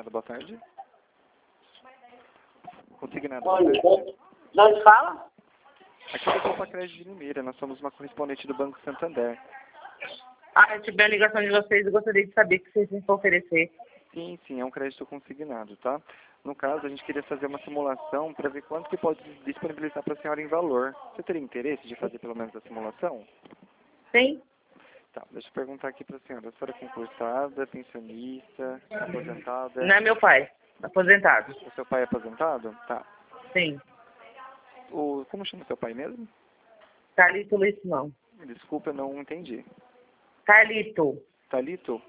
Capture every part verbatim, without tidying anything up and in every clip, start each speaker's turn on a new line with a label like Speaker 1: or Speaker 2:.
Speaker 1: Consignado, boa tarde. Consignado,
Speaker 2: Olha,
Speaker 1: boa tarde.
Speaker 2: de onde fala?
Speaker 1: Aqui é o Copa Crédito de Limeira, nós somos uma correspondente do Banco Santander.
Speaker 2: Ah, eu recebi a ligação de vocês e gostaria de saber o que vocês têm para oferecer.
Speaker 1: Sim, sim, é um crédito consignado, tá? No caso, a gente queria fazer uma simulação para ver quanto que pode disponibilizar para a senhora em valor. Você teria interesse de fazer pelo menos a simulação?
Speaker 2: Sim?
Speaker 1: Tá, deixa eu perguntar aqui para a senhora. A senhora é concursada, pensionista, aposentada?
Speaker 2: Não é meu pai, aposentado.
Speaker 1: O seu pai é aposentado? Tá.
Speaker 2: Sim.
Speaker 1: O, como chama seu pai mesmo?
Speaker 2: Carlito Luiz não.
Speaker 1: Desculpa, eu não entendi.
Speaker 2: Carlito.
Speaker 1: Talito?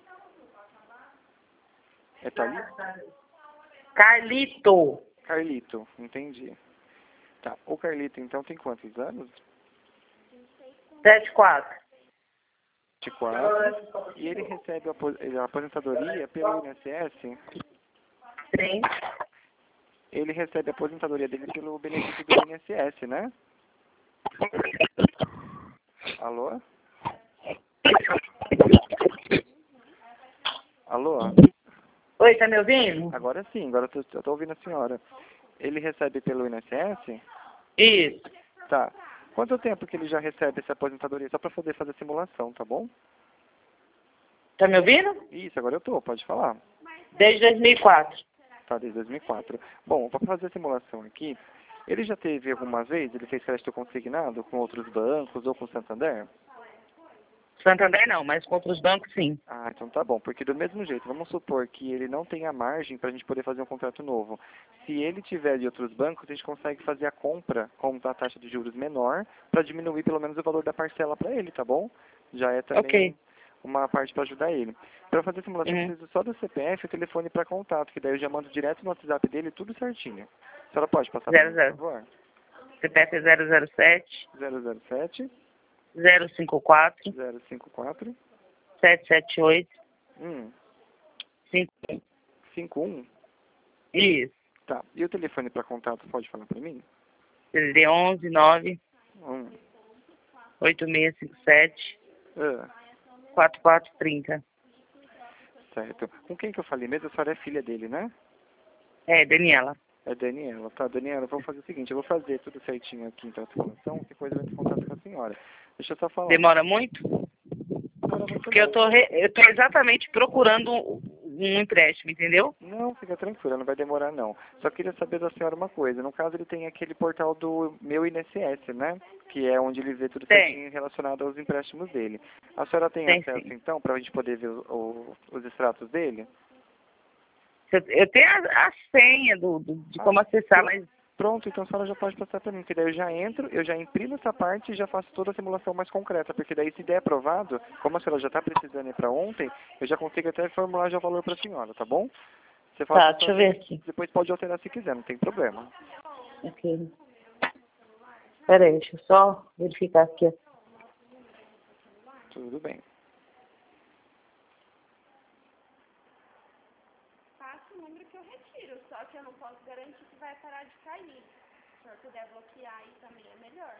Speaker 1: É Talito?
Speaker 2: Carlito.
Speaker 1: Carlito, entendi. Tá, o Carlito então tem quantos anos?
Speaker 2: Sete quatro.
Speaker 1: vinte e quatro. E ele recebe a apos- a aposentadoria pelo I N S S?
Speaker 2: Sim.
Speaker 1: Ele recebe a aposentadoria dele pelo benefício do I N S S, né? Alô? Alô?
Speaker 2: Oi, tá me ouvindo?
Speaker 1: Agora sim, agora eu tô, eu tô ouvindo a senhora. Ele recebe pelo I N S S?
Speaker 2: Isso.
Speaker 1: Tá. Quanto tempo que ele já recebe essa aposentadoria? Só para poder fazer a simulação, tá bom?
Speaker 2: Tá me ouvindo?
Speaker 1: Isso, agora eu tô, pode falar.
Speaker 2: Desde dois mil e quatro.
Speaker 1: Tá, desde dois mil e quatro. Bom, para fazer a simulação aqui, ele já teve alguma vez, ele fez crédito consignado com outros bancos ou com o Santander?
Speaker 2: Santander não, mas com outros bancos sim.
Speaker 1: Ah, então tá bom, porque do mesmo jeito, vamos supor que ele não tenha margem para a gente poder fazer um contrato novo. Se ele tiver de outros bancos, a gente consegue fazer a compra com a taxa de juros menor para diminuir pelo menos o valor da parcela para ele, tá bom? Já é também
Speaker 2: Ok.
Speaker 1: uma parte para ajudar ele. Para fazer a simulação, eu
Speaker 2: Uhum.
Speaker 1: preciso só do C P F e o telefone para contato, que daí eu já mando direto no WhatsApp dele tudo certinho. A senhora pode passar para
Speaker 2: Zero
Speaker 1: mim,
Speaker 2: zero.
Speaker 1: por favor?
Speaker 2: C P F é zero zero sete,
Speaker 1: zero zero sete,
Speaker 2: zero cinco quatro,
Speaker 1: zero cinco quatro,
Speaker 2: sete sete oito,
Speaker 1: um,
Speaker 2: cinco.
Speaker 1: cinco um.
Speaker 2: Isso.
Speaker 1: Tá. E o telefone para contato, pode falar para mim?
Speaker 2: D onze nove
Speaker 1: Um.
Speaker 2: oito seis cinco sete
Speaker 1: Ah,
Speaker 2: quatro quatro três zero.
Speaker 1: certo. Com quem que eu falei mesmo? A senhora é filha dele, né?
Speaker 2: É, Daniela.
Speaker 1: É Daniela. Tá, Daniela, vamos fazer o seguinte, eu vou fazer tudo certinho aqui então a simulação, depois eu entro em contato com a senhora. Deixa eu só falar.
Speaker 2: Demora muito?
Speaker 1: Demora muito
Speaker 2: Porque eu
Speaker 1: não.
Speaker 2: tô, re... eu tô exatamente procurando um empréstimo, entendeu?
Speaker 1: Não, fica tranquila, não vai demorar não. Só queria saber da senhora uma coisa. No caso, ele tem aquele portal do meu I N S S, né? Que é onde ele vê tudo
Speaker 2: Tem.
Speaker 1: certinho relacionado aos empréstimos dele. A senhora tem
Speaker 2: Tem
Speaker 1: acesso,
Speaker 2: sim.
Speaker 1: então, para a gente poder ver o, o, os extratos dele?
Speaker 2: Eu, eu tenho a, a senha do, do- de
Speaker 1: Ah,
Speaker 2: como acessar,
Speaker 1: pro-
Speaker 2: mas
Speaker 1: Pronto, então a senhora já pode passar para mim, que daí eu já entro, eu já imprimo essa parte e já faço toda a simulação mais concreta, porque daí se der aprovado, como a senhora já está precisando ir para ontem, eu já consigo até formular já o valor para a senhora, tá bom? Você faz
Speaker 2: tá,
Speaker 1: a
Speaker 2: deixa eu
Speaker 1: sua-
Speaker 2: ver aqui.
Speaker 1: Depois pode alterar se quiser, não tem problema.
Speaker 2: Aqui. Pera aí, deixa eu só verificar aqui.
Speaker 1: Tudo bem.
Speaker 3: Passa o número que eu retiro, só que eu não posso garantir que vai parar de cair. Se o senhor puder bloquear aí também é melhor.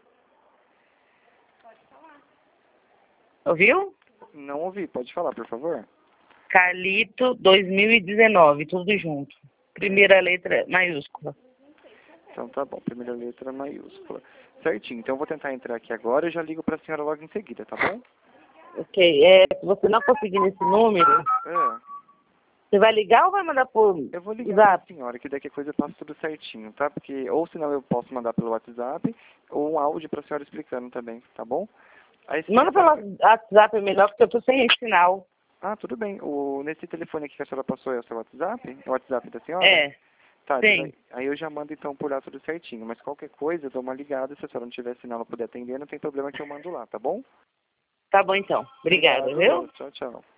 Speaker 3: Pode falar.
Speaker 2: Ouviu?
Speaker 1: Não ouvi, pode falar, por favor?
Speaker 2: Carlito dois mil e dezenove, tudo junto. Primeira letra maiúscula.
Speaker 1: Então tá bom, primeira letra maiúscula. Certinho, então eu vou tentar entrar aqui agora e já ligo para a senhora logo em seguida, tá bom?
Speaker 2: Ok, é, se você não conseguir nesse número,
Speaker 1: É,
Speaker 2: você vai ligar ou vai mandar por
Speaker 1: eu vou ligar para a
Speaker 2: zap?
Speaker 1: senhora, que daqui a coisa eu passo tudo certinho, tá? Porque, ou senão eu posso mandar pelo WhatsApp, ou um áudio para a senhora explicando também, tá bom? Aí, se
Speaker 2: Manda
Speaker 1: quiser-
Speaker 2: pelo WhatsApp, é melhor, porque eu tô sem sinal.
Speaker 1: Ah, tudo bem. O, nesse telefone aqui que a senhora passou é o seu WhatsApp? É o WhatsApp da senhora?
Speaker 2: É,
Speaker 1: Tá,
Speaker 2: sim.
Speaker 1: daí- aí eu já mando então por lá tudo certinho. Mas qualquer coisa, eu dou uma ligada. Se a senhora não tiver sinal, não puder atender, não tem problema que eu mando lá, tá bom?
Speaker 2: Tá bom então. Obrigada,
Speaker 1: Obrigado,
Speaker 2: viu?
Speaker 1: Tchau, tchau.